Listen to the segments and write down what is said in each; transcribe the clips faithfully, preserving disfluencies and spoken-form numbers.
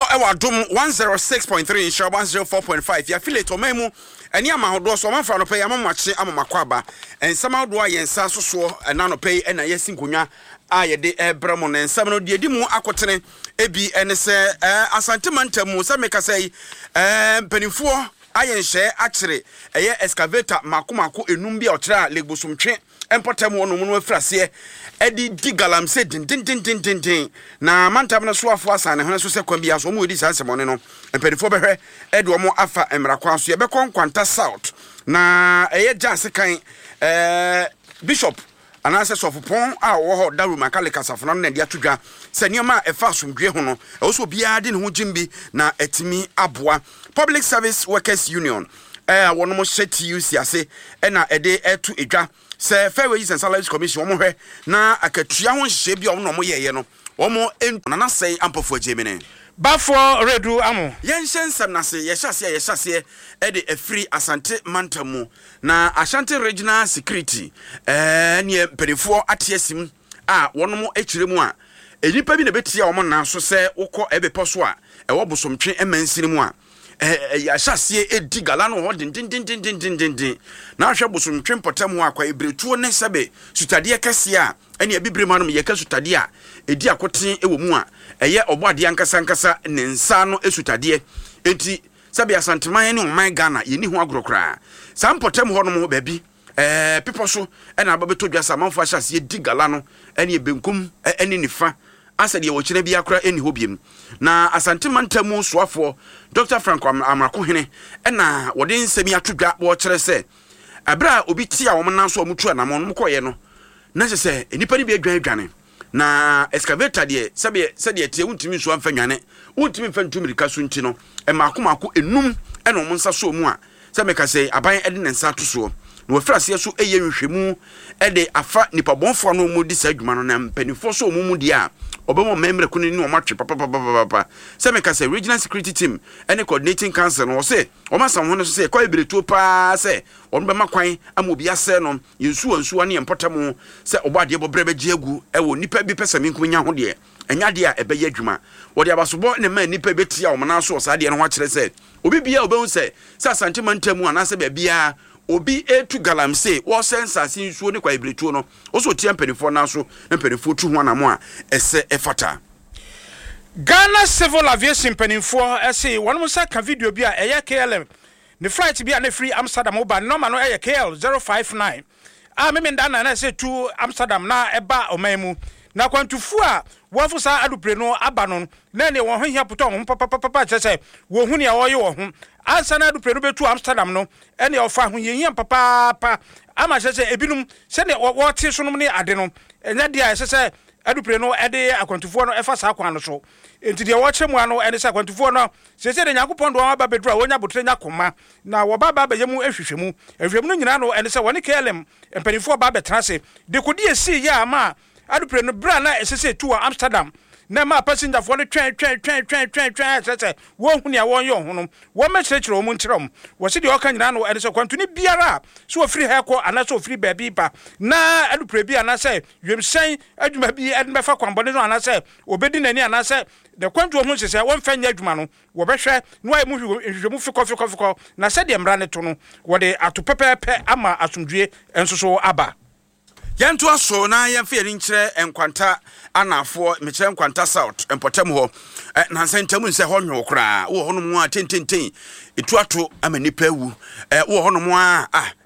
ewa dum one oh six point three insha one oh four point five ya affiliate omemu eni amahodo so manfra no pay amamakye amamakwa ensam ahodo ayensa soso na no pay na yesi nkonwa ayede ebramo na ensam no de edimu akotene ebi ene se asante mantamu se meka sei eh mpanimfuo ayenhye akere eye excavator makomako enum bia okere legbosomtwe empotamu ono mu afrase edi digalam se din din din din din din na mantam na so afo asane ho so se kwa bia so mu edi sansemone no mpanimfuo behwe edi omo afa emrakwa so ye be konkwanta south na eye jase kan eh bishop anase sofopon a wo ho daru makale kasafo na de atodwa se nioma e fa somdwe ho no e wo so bia de ne ho jimbi na etimi aboa Public Service Workers Union eh wono mo sheti usi ase e na ede etu edwa se Fair Wages and Salaries Commission wo mo hwe na akatua ho hye bia wo no mo yeye no wo mo na na sei ampofo ajemene Bafo redu amo yen hyensem na se ye hyase ye hyase e de afri asante mantamu na Ashanti Regional Security eh ne perifo atiesim a wono mo akiremu a enipa bi na betia wo mo na so se wokọ ebeposo a e wo bosomtwe emansini mu a eh ya hyase edi galano ho din din din din din din din na hwe bosomtwe potamu akwa ebretuo ne sebe sutade kese a ene abibre manum ye ka sutade a edi akoten ewo mu a eye oboade ankasa ankasa ne nsa no esutade enti sebe asanteman ne oman Ghana ye ni ho agrokra sam potamu ho no mo ba bi eh people so ena ababeto dwasa manfo hyase edi galano ene benkum ene nifa asade ye wo kire bia kra eni hobiem na asante mantamu soafo Doctor Frank Amrako hene ena wode nsemi atodwa wo kire se abra obi tia wo na so omutu anamon mo koye no na se enipa ni bi adwan adwane na excavator de sebe se de tie wuntimi so amfa nwane wuntimi mfa ntumirika so nti no e makomako enum ena wo nsa so mu a se meka se aban ede ne nsa to so na wo frase so eye nhwehwemu ede afa nipa bonfo no mu di sa adwuma no na mpanifo so mu mu di a obemo membre kunu ni o matwe papa papa papa se meka se regional security team any coordinating council no se o masam ho no se kwa ebretuo pa se o be makwan amobi ase no yensu ansu ane empotamu se obade bobre beje agu e wo nipa bi pesa minkum nya ho de enya de a ebe ye adwuma wo de abasobo ne ma nipa betia o mena so sa de no ho akere se obi bia obehu se se asante mantamu anase ba bia obi etu galamse wo sensa sinsuo ne kwa ibretuo no oso tie mpanifo na so mpanifo tu ho anamo a ese efata Ghana Civil Aviation mpanifo ese wonom sa ka video bi a eye K L M ne flight bi a ne free Amsterdam oba normal no eye K L zero five nine a me me ndana na se to Amsterdam na eba omanmu na kwantufu a wofo sa adupre no aba no na ne wo ho hia poto ho papa papa chese wo hu ne a wo ye wo ho ansa na adupre no betu Amsterdam no ene ofa ho yehia papa pa ama chese ebinum se ne wo te so no ne ade no enya dia chese adupre no ede akwantufu no efa sa kwan no so enti de wo chemu ano ene sa akwantufu no chese de Nyankopon do aba bedura wonya botre nya koma na wo baba ba yemu ehwehwemu ehwehwemu no nyina no ene se woni K L M empanifo ba betrase de kodi esi ya ama adupre no bra na esese tu Amsterdam na ma passenger for no twen twen twen twen twen twen sese wo hu ne a won yo ho no wo ma kyerɛkyerɛ wo mu nkyerɛm wo se de oka nyina no ene se kwantuni biara so ofiri ha ko ana so ofiri ba bi ba na adupre bi ana se wemsen adwuma bi ede befa kwambɔne no ana se obedi nani ana se de kwantu ho sese won fa nya adwuma no wo behwɛ no ai mu hwehwɛ mu fikɔ fikɔ fikɔ na se de mra ne to no wo de ato pepepe ama asomdue enso so aba Yanto aso na yemfe yeri nkyere enkwanta anafo mekyere enkwanta south empotam ho na nsantamu nse ho nwo kra wo ho no mu a tententen etuato amanipa ewu wo ho no mu a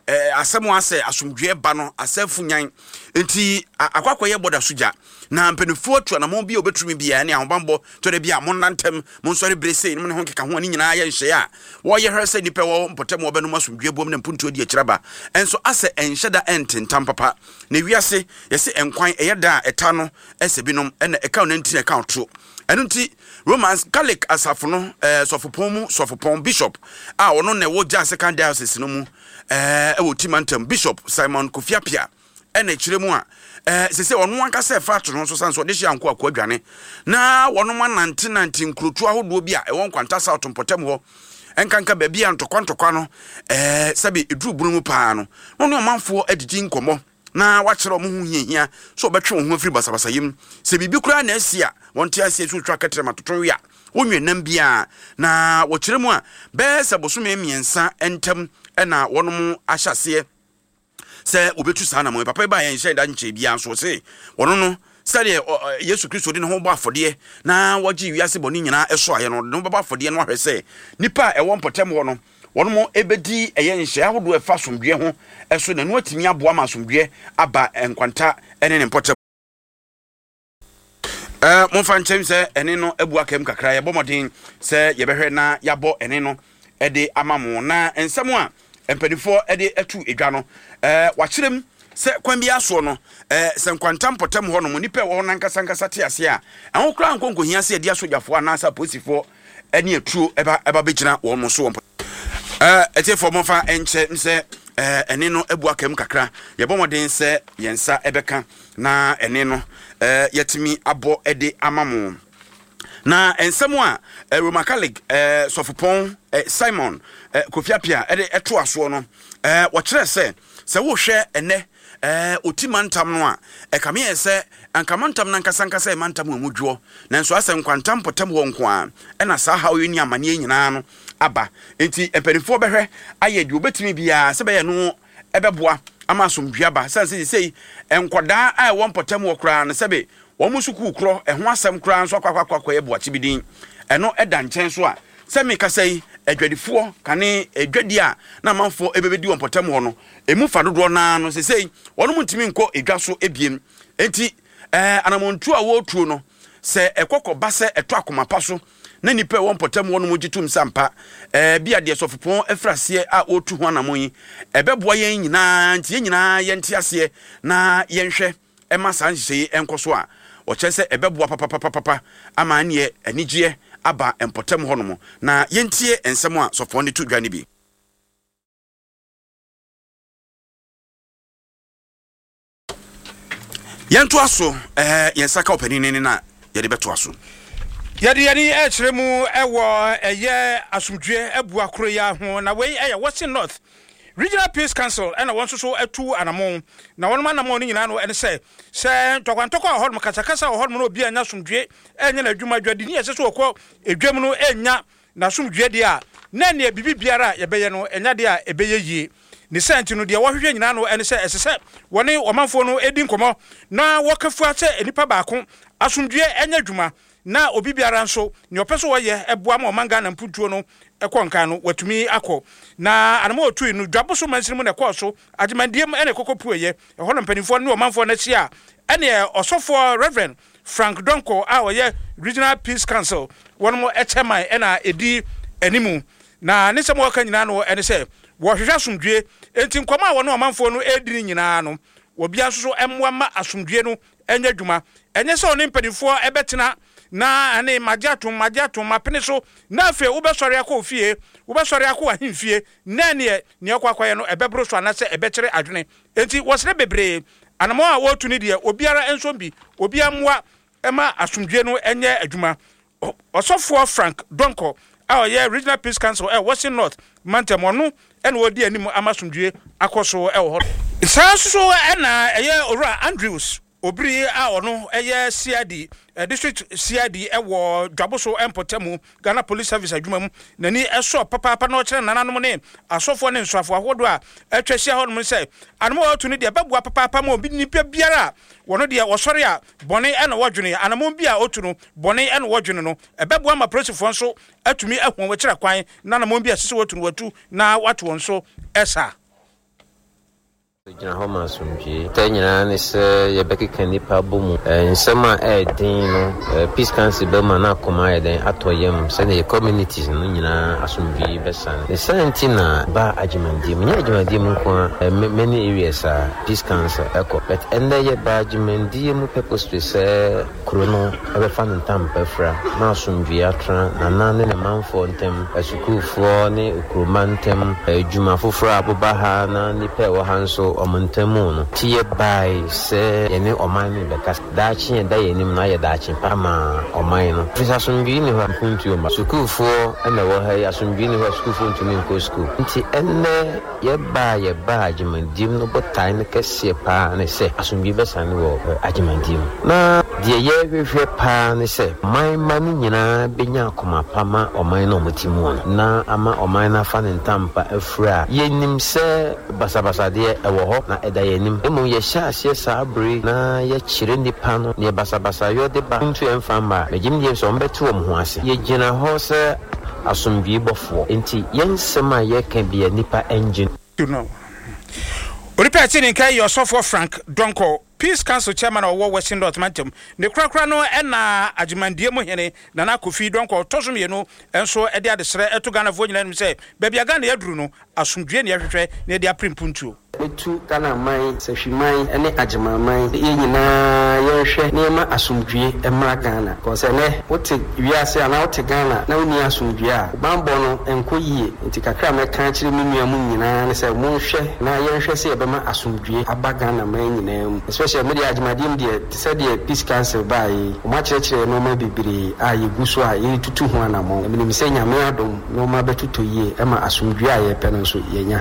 asemu ase asomdwe ba no asafu nyan enti akwakoye boda soja na mpanifo atu na mo bi obetumi bia ne ahobambo to de bia mo nantem mo nsori brese ne ho keka ho ani nyina ye nhye a wo ye hwese nipa wo mpotem wo benu asomdwe bom ne mpuntu odi akiraba enso ase enhyeda ententam papa na wiase yese enkwan eyeda eta no ese binom ene eka no ntine eka to enu nti Romans Catholic asafo no eh sofopon mu sofopon bishop a ono ne wo ja second diocese no mu eh ewo timantam Bishop Simon Kofiapia ene kiremu a eh sese ono anka se fa to no so sanso de hia nko akwa adwane na wono ma nante nante nkrotu ahodo bi a ewon kwanta south mpotam ho enkanka ba bia ntokwa ntokwa no eh sabe eduru bunu mu paa no no no manfo adidi nkomo na wachero mo hu hiahia so obetwe ho afiri basabasa yim se bibi kura na asia wonte asia so twa katrema totoya wonwe nam bia na wo kyerɛ mu a bɛsɛ bosome miensa entam ɛna wɔnom ahyase sɛ obetu saa na mo papa ba yɛn hyɛ da nkyɛ bia so se wɔno no sɛdeɛ Yesu Kristo de ne ho bɔ afɔdeɛ na wɔgye wiase bɔne nyinaa ɛso ayɛ no de ho bɔ afɔdeɛ no ahwɛ sɛ nipa a ɛwɔ mpɔtam hɔ no wɔn mo ebedi ɛyɛ nhyɛ ahodo ɛfa somdwe ho ɛso na no atimi aboa ma somdwe aba nkwanta ɛne ne mpɔtam eh mo fa nkyɛm sɛ ɛne no abu akam kakra yɛbɔ modin sɛ yɛbɛhwɛ na yɛabɔ ɛne no ɛde ama mo na nsɛm a mpanifo ɛde atu edwa no eh wakyerem sɛ kwan bi aso no eh sɛ nkwanta mpɔtam hɔ no mo nipa wɔ na nkasa nkasa te ase a ɛho kra nkonko hia sɛ ɛde asogyafoɔ anasa polisifoɔ ɛne atuo ɛba ɛba bɛgyina wɔn mo so eh ɛte fo mo fa enche nse eh ene no ebu akam kakra yebo modin se yensa ebeka na ene no eh yetimi abo ede amamo na ensemu a eh, Roma Catholic eh Sofopon eh, Simon eh, Kofiapia ede eto aso no eh wo kire se se wo hwe ene eh otimantam no a e kame ye se ankamantam na nkasa nkasa e mantam amudwo nanso ase nkwantam potam ho nko a e na sa hawo ni amane nyina no aba enti emperifo behwe aye di obetimi bia se be ye no ebeboa ama asomdua ba sanse sei enkoda a won potam wo kra na se be wo musuku kro e ho asem kra nso akwakwakwa ebo akibidin eno eda nchen so a se me kasai adwadifo kane adwadi a na manfo ebebedi won potam ho no emu fa dodo na no se sei wono mutimi nko edwa so ebiem enti eh anamontu a wo tuo no se ekokko ba se eto akomapa so na nipa won potam wono mugitum sampa eh bia de sofopon efrase a otu ho anamon yi ebeboa yen nyina ntie nyina yente ase na yenhwe ema sanhye enkoso a o kyese ebeboa papa papa papa ama ane anigye aba empotam hono na yentie ensem a sofon de tu dwane bi yento aso eh yensaka opanini na yede beto aso yade yani e kyerɛ mu ɛwɔ ɛyɛ asomdwe abu akoro ya ho na wei ɛyɛ Western North Regional Peace Council ɛna wɔn so so atu anamon na wɔn anamon no nyinaa no ɛne sɛ sɛ tɔkwantɔkɔ a hɔnom kasakasa wɔ hɔnom no obi anya asomdwe ɛnyɛ na adwuma dwadi ni ɛsɛ so wɔkɔ edwam no ɛnya na asomdwe de a na ne bibi biara yɛbɛyɛ no ɛnya de a ɛbɛyɛ yie ne senti no de wɔhwehwɛ nyinaa no ɛne sɛ ɛsɛ sɛ wɔne ɔmanfo no edi nkɔmɔ na wɔkafua sɛ enipa baako asomdwe ɛnya adwuma na obi biara nso ne opeso wo ye eboa ma omanga na mputuo no ekonkan no watumi akọ na anama otu no dwaboso mansimu na ekọso agimandiem ene kokopu eye eholo mpanifo ne omanfo na chia ene osofo Reverend Frank Donko a oye Regional Peace Council won mo echeman ena edi animu na ne semo ka nyina no ene se wo hwehwa asomdwe enti nkoma a won omanfo no edi nyina no wo bia so so emwa ma asomdwe no enya dwuma enye se oni mpanifo ebetena na ane magiato magiato mapene so na afi ubesori akọ ofie ubesori akọ ahimfie na ne ne akwakwaya no ebebro so anase ebekere adwene enti wosre bebre anamo a wotu ne de obiara enso bi obiamwa ema asomdwe no enye adwuma osofo Frank Donko a oye Regional Peace Council e Western North Mantam no ene wodi anim amasomdwe akoso e wo ho sanso ena eye ora Andrews obiri a ono eye C I D uh, district C I D ewo dwaboso empotemu Ghana Police Service adwuma mu nani eso papa papa na o kire nananom ne asofo ne nsofo ahodo a atwahia ho no se anamo otu ne de babua papa papa ma obi nipa biara wono de wosori a bone e na wodwene anamo bi a otu no bone e na wodwene no ebabua ma prosifo nso atumi ahon wo kire kwan na anamo bi asese wotu no watu na watu wonso esa Jina homa asomdwe tanyina ne se yebekeka nipa bomu nsema e din no Peace Council be ma na koma ye den atoyem se ne communities no nyina asomdwe besan ne sentina ba agimandie mu nya agimandie mu ko many areas a Peace Council eko but ende ye ba agimandie mu purpose to se krono ebe fan ntam pefra na asomdwe atra na nane ne manfo ntem asukufo ne ukromantem adwuma foforo aboba ha na nipa wo hanso omontamu no tie bai se yene omani beka dachi da yenim na ye dachi pama omani no fisa sumbi ni ho kuntu ma sukufo ena wo ha ya sumbi ni ho sukufo ntumi nko school nti enne ye ba ye ba ajimandim no botai ne kese pa ne se asumbi besa ni wo ajimandim na die ye hwehwe pa ne se man manu nyina benya akoma pama omani no mutimu na ama omani na fa ne ntampa afura yenim se basabasa de ewo ho na eda yenim emu ye sha ase sabre na ye chire nipa no ne basabasa yo de ba ntu emfamba megim die so mbetu om ho ase ye gina ho se asumbi bofo enti yensema ye kan bia nipa engine you know Oripa tini kai Yosofo Frank Donko Peace Council Chairman of Western Dot Mantum ne krakra no ena agimandie mo hene na na Kofi Donko tosum ye no enso e de adesre eto Ghana fo nyina nim se bebia Ghana yaduru no asumdwe ne yahwehwe ne de aprimpuntu etu Ghana mai sehwiman ene agimaman ye nyina yehwe ne ma asumdwe emra Ghana ko se ne wote wiase ana wote Ghana na woni asumdwe a bambo no enko yie nti kakra me kan kire menua mu nyina ne se mo hwe na yehwe se be ma asumdwe aba Ghana man nyina mu especially media agimadim de te se de Peace Council bai o ma kirekire no ma bibiri a ye guso a ye tutu ho anamo emi se nyame adom no ma betuto yie ema asumdwe a ye pe no so yenya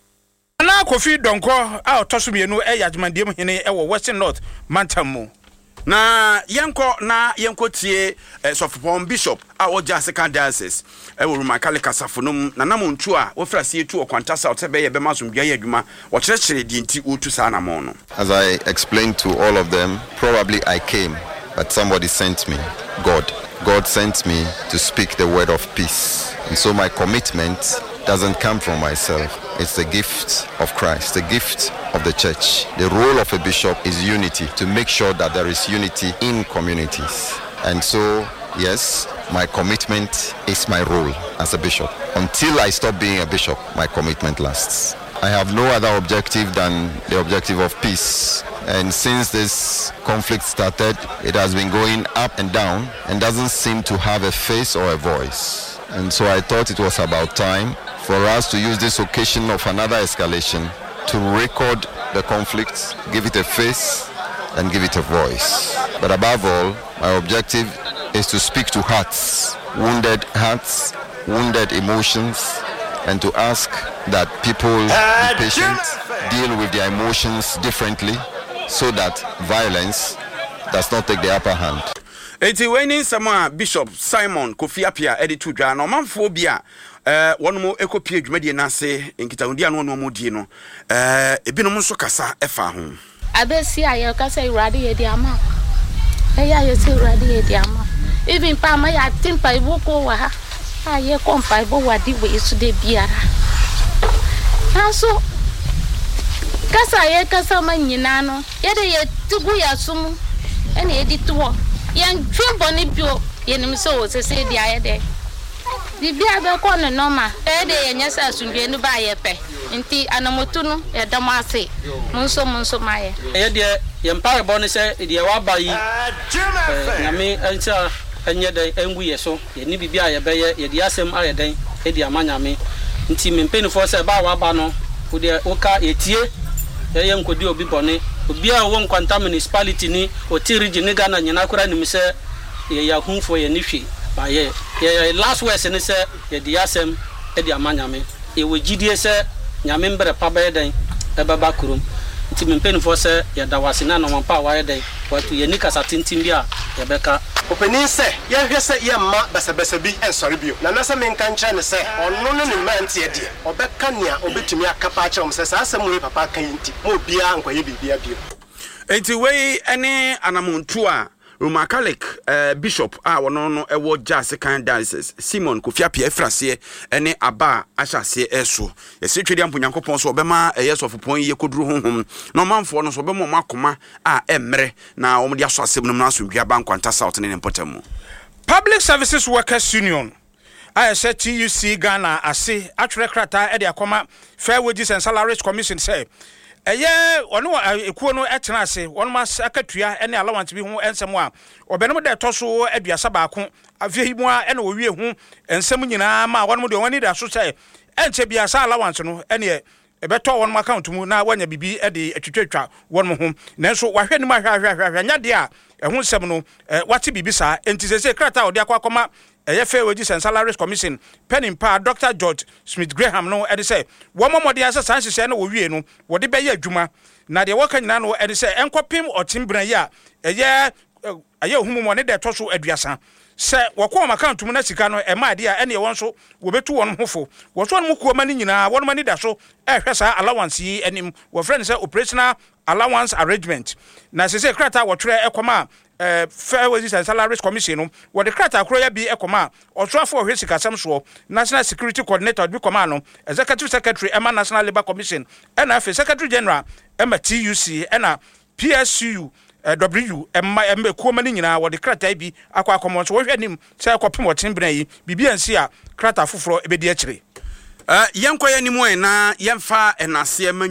na Kofi Donko a otoso mienu e yagimandie mu hene e wo Western North Mantamu na yanko na yanko tie eh, Sofopon Bishop a oja second diocese e wo Rumakale kasafonum na namontu a wo frase etu okwanta south be ye be masomdua ye adwuma wo kirekire di nti otu sa na mo no. As I explained to all of them, probably I came, but somebody sent me. God God sent me to speak the word of peace, and so my commitment doesn't come from myself. It's the gift of Christ, the gift of the church. The role of a bishop is unity, to make sure that there is unity in communities. And so, yes, my commitment is my role as a bishop. Until I stop being a bishop, my commitment lasts. I have no other objective than the objective of peace. And since this conflict started, it has been going up and down and doesn't seem to have a face or a voice. And so I thought it was about time for us to use this occasion of another escalation to record the conflict, give it a face, and give it a voice. But above all, my objective is to speak to hearts, wounded hearts, wounded emotions, and to ask that people be patient, deal with their emotions differently, so that violence does not take the upper hand. Eti weni sama Bishop Simon Kofi Apia editu dwa na omanfo bia eh wono mo ekopie dwumade na se nkitahundi anu no mo die no eh ebinom nso kasa efa ho abesi aye kasa irade ye di ama eya ye se irade ye di ama even pa ma ya timpa iboko wa ha aye kompa ibo wa di we su de biara aso kasa ye kasa ma nyina no ye de ye tugu ya sumu ene ye di tuwo yan twemboni bio yenim so se se dia ye de di bia be ko no normal e de ye nyasa asundwe no ba ye pe nti anamotu no e dam ase munso munso maye ye de ye mpare bo ne se de wa ba yi na me encha enye de engu ye so ye ni bibia ye be ye ye di asem aye den e di amanya me nti me mpeni fo se ba wa ba no wo de wo ka etie ye ye nkodi obi bone obi a wo nkwanta municipality ni otiri region Ghana nyina kura nim se ye ya hunfo ye ni hwe ba ye ye last words ni se ye di asem e di amanya me e wo gidie se nyame mbre pa ba ye den e baba kurum nti me mpeni fo se ye da wase na no mpa wa ye den watu ye ni kasa tintin bia ye beka openi se ye hwe se ye ma besebese bi ensori bio na na se me nka nche ne se ono no ne mante ye die obeka nia obetumi akapa a kire se sa asem we papa kan nti mo bia nkwaye bibia bio enti we ene anamuntu a Rumakale uh, Bishop a wono no ewo ja second diocese Simon Kofi Apia frase ene aba ahyase eso yesi twedi ampo Nyankopon so obema eyesofopon ye koduru honhom no manfo no so obema makoma a emre na omde aso asem no na so dua bankwanta south ne potamu. Public Services Workers Union I said T U C Ghana ase atwere krata e de akoma Fair Wages and Salaries Commission say eye ono ekuo no etena ase wono mas akatua ene allowance bi ho ensem a obenom de toso aduasa baako afie mu a ene owie hu ensem nyina ma wono de woni da so say enche bia sa allowance no ene ebeto won account mu na wanya bibi e de atwetwetwa won ho nanso wahwe ni ma hwa hwa hwa nya de a ehun sem no wate bibi sa enti sese krata odi akwa eye fair wages and salaries commission penin pa Doctor George Smith Graham no e de say wo momode asa san hye na wo wie no wo de be ye adwuma na de wo kan nyina no e de say enkopim otimbran yi a eye aye humu mo ne de to so aduasa se wako account mu na sika no e ma de a ene won so wo betu won hofo wo so no kuoma ni nyina won mani da so e hwesa allowance yi enim wo friend say operational allowance arrangement na se se krata wo twerɛ ekoma eh fair wages and salaries commission no wo de krata akro ya bi ekoma otroafo hwe sika sam so national security coordinator bi koma no executive secretary ema national labor commission ena afi secretary general ema T U C ena P S U Uh, W emma embe kuoma ni nyina wo de krata bi akwa akomo so wo hwe nim se akopem wotin bran yi bibia nsi a krata foforo ebedi akire eh yenkoye ni mo na yemfa enase